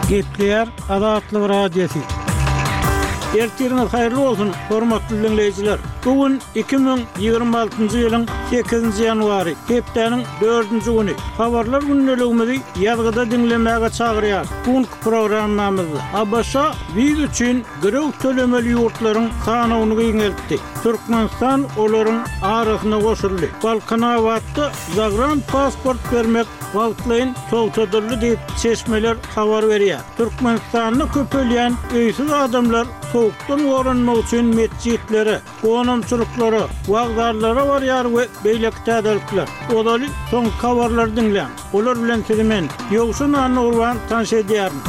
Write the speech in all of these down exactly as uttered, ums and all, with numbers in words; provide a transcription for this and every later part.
Gepler Adatlı Radyosu. Ertiriniz hayırlı olsun, hormatly dinleyijiler. Bugün iki bin ýygrima altyncy ýylyň sekizinji ýanwary, hepdeniň dördünji güni. Habarlar günneligimizi ýazgyda dinlemäge çagyrýar. Bugünkü programmamyzda Abaşa biz üçin görew tölemeli ýurtlaryň sanawyny giňeltdi. Türkmenistan olaryň arasyna goşuldy. Balkana wagtda zagran pasport bermek wagtlaryň togtadyldy diýip çeşmeler habar berýär. Türkmenistanyny köpelýän öýsiz adamlar soğuktan oranmak üçün mescitlere, konumçuluklara, wagdarlara barýar we beýlekde edilipler. Olaly soň habarlar dinleýän. Olar bilen sizimen ýogşun anurwan tanış edýärim.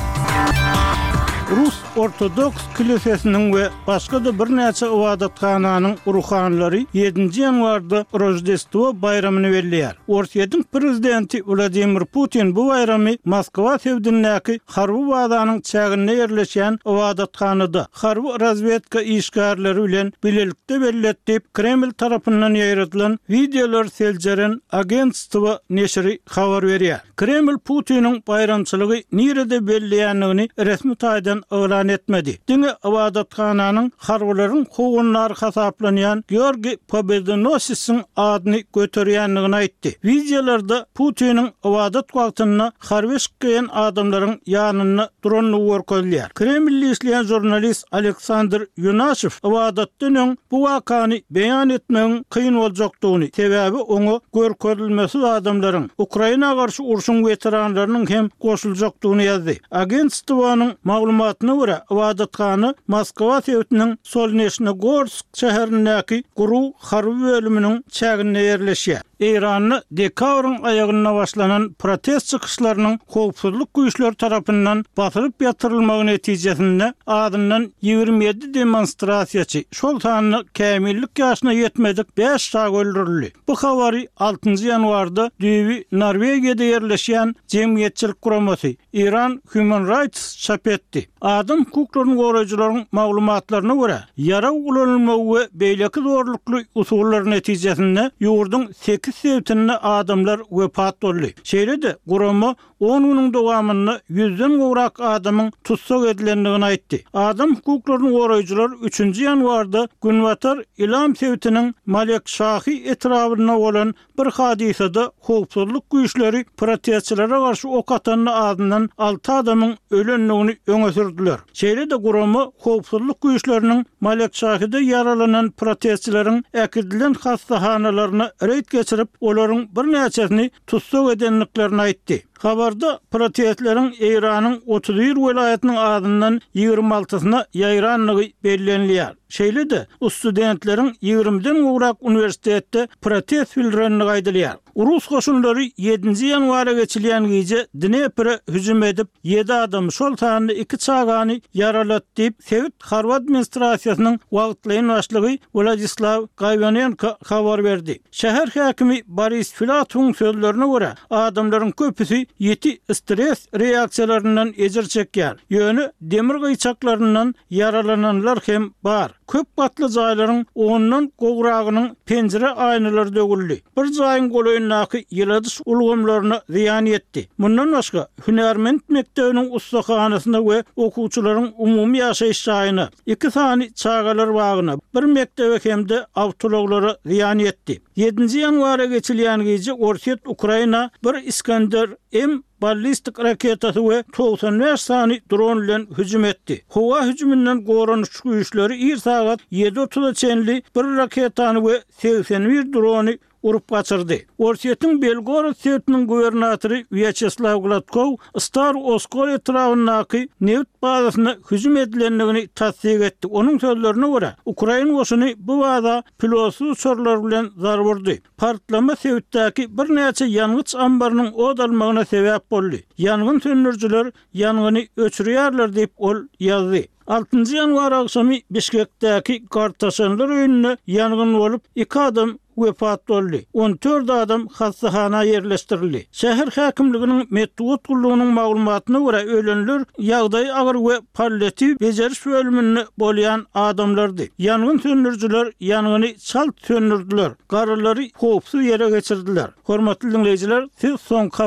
Rus Ortodoks Kilisesiniň we başga da bir näçe ibadathananyň ruhanlary ýedinji ýanwarda Rojdestvo bayramyny belleýär. Orsiýetiň prezidenti Vladimir Putin bu bayramy Moskwa sewdindäki harby bazanyň çägine ýerleşen ibadathanada harby razvedka işgärleri bilen bilelikde belletip Kreml tarapyndan ýaýratylan videolar seljeren agentstwo neşri habar berýär. Kreml Putiniň bayramçylygy nirede belleýänligini resmi taýdan öğren etmedi. Dini ibadathananyň harbylaryň hogunlary hasaplanýan Georgi Pobedonosiň adyny göterýänligini aýtdy. Videolarda Putiniň ibadat wagtyny harby şykýan adamlaryň ýanyna durany görkezýär. Kremlli işleýän jurnalist Aleksandr Yunashev ibadatdynyň bu wakany beýan etmegiň kyn boljakdygyny, sebäbi oňa görkezilmesi adamlaryň Ukraina garşy urşuň weteranlarynyň hem goşuljakdygyny ýazdy. Agentstwonyň maglumatyna görä ibadatxana Moskwa sewdiniň Solnechnogorsk şäherindäki guruw harby bölüminiň çägine ýerleşýär. İran'ı dekabrın ayagyna başlanan protest çykyşlarynyň howpsuzlyk güýçleri tarapyndan basyryp ýatyrylmagy netijesinde adyndan ýygrimi ýedi demonstrasiýaçy şol sanyny kämillik ýaşyna ýetmedik beş şag öldürildi. Bu habary altynjy ýanwarda Düýbi Norwegiýada ýerleşýän jemgyýetçilik guramasy Iran Human Rights çap etdi. Adam hukuklaryny goraýjylaryň maglumatlaryna görä, ýara ulanylmagy we beýleki zorlukly usullar netijesinde ýurdun sekiz sewtinde adamlar wepat boldy. Şeýle-de gurama on güniň dowamyny yüzden gowrak adamyň tutsak edilendigini aýtdy. Adam hukuklaryny goraýjylar üçünji ýanwarda Günwatar Ilam sewtiniň Malek Şahy etrawyna bolan bir hadisede howpsuzlyk güýçleri protestçilere garşy ok atanyny adyndan alty adamyň ölenligini öňe sürdiler. Şeýle-de gurama howpsuzlyk güýçleriniň Malek Şahyda yaralanan protestçileriň äkidilen hastahanalaryna reýd geçirip olaryň bir näçesini tutsak edenliklerini aýtdy. Habarda protestleriň Iranyň otuz bir welaýatynyň adyndan ýygrimi altysyna ýaýranlygy bellenilýär. Şeýle-de studentleriň ýygrimiden gowrak uniwersitetde protest bildirenligi aýdylýar. Rus goşunlary ýedinji ýanwara geçilýän gece Dnepre hüjüm edip ýedi adam şol sanyny iki çagany yaralatdy diýip Sewit harby administrasiýasynyň wagtlaýan başlygy Vladislav Gayvanenko habar berdi. Şäher häkimi Boris Filatowyň sözlerine görä adamlaryň köpüsi ýeti stres reaksiýalaryndan ejir çekýär. Ýöne demir gyçaklaryndan yaralananlar hem bar. Köp batly jaýlaryň ondan gowragynyň penjere aýnalary dögüldi. Bir jaýyň goýundaky ýyladys ulgamlaryna ziýan etdi. Mundan başga Hünärmend mektebiniň ustahanasyna we okuwçylaryň umumy ýaşaýyş jaýyna, iki sany çagalar bagyna, bir mektebe hemde awtologlara ziýan etdi. ýedinji ýanwara geçilýän gece Orsiýet Ukraina bir Iskander M ballistik raketasy we doksan beş sany dron bilen hüjüm etdi. Howa hüjümünden goranyş güýçleri ir sagat ýedi otuz çenli bir raketany we seksen bir drony urup gaçyrdy. Orsiýetiň Belgorod şäheriniň gubernatory Vyacheslav Gladkov Star Oskol etrawyndaky neft bazasyna hüjüm edilendigini tasdik etdi. Onuň sözlerine görä, Ukraina goşuny bu wada pilotsuz uçurlar bilen zarburdy. Partlama Sewitdäki bir näçe ýangyç ambarynyň odalmagyna sebäp boldy. Ýangyn söndürjiler ýangyny öçürýärler diýip ol ýazdy. altyncı ýanwar akşamy Bişkekdäki Gartaşanlar öýünde ýangyn bolup iki adam wepat boldy. on dört adam hastahana ýerleşdirildi. Şäher häkimliginiň medeniýet gullugynyň maglumatyna görä ölenler ýagdaý agyr we palliativ bejeriş bölüminde bolýan adamlardy. Ýangyn söndürjiler ýangany çalt söndürdiler. Garalary howpsuz ýere geçirdiler. Hormatly dinleýijiler, siz soň